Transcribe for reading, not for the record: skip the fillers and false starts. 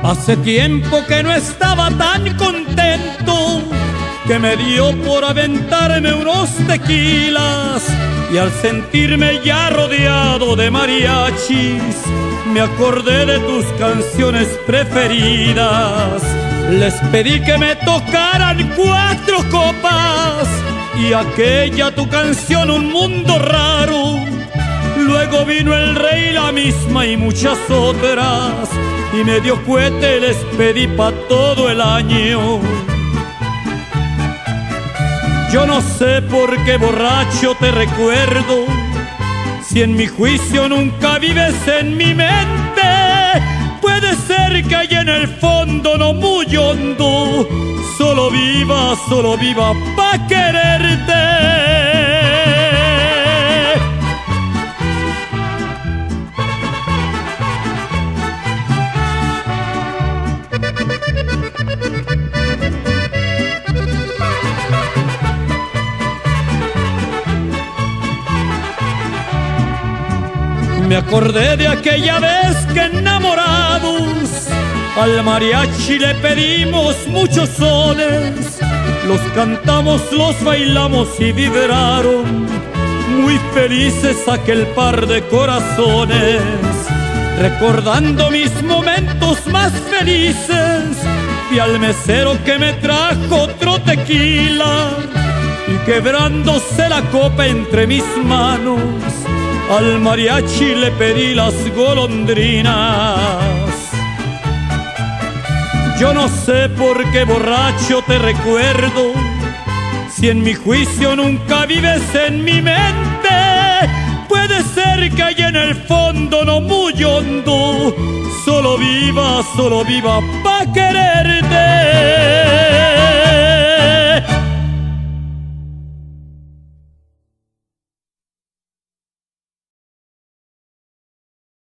Hace tiempo que no estaba tan contento, que me dio por aventarme unos tequilas, y al sentirme ya rodeado de mariachis, me acordé de tus canciones preferidas. Les pedí que me tocaran 4 copas y aquella tu canción Un Mundo Raro. Luego vino El Rey, La Misma y muchas otras, y medio cohete les pedí pa' todo el año. Yo no sé por qué borracho te recuerdo, si en mi juicio nunca vives en mi mente. Puede ser que allá en el fondo, no muy hondo, solo viva pa' quererte. Me acordé de aquella vez que enamorados al mariachi le pedimos muchos soles. Los cantamos, los bailamos y vibraron muy felices aquel par de corazones. Recordando mis momentos más felices, vi al mesero que me trajo otro tequila, y quebrándose la copa entre mis manos, al mariachi le pedí las golondrinas. Yo no sé por qué borracho te recuerdo, si en mi juicio nunca vives en mi mente. Puede ser que allá en el fondo, no muy hondo, solo viva pa' quererte.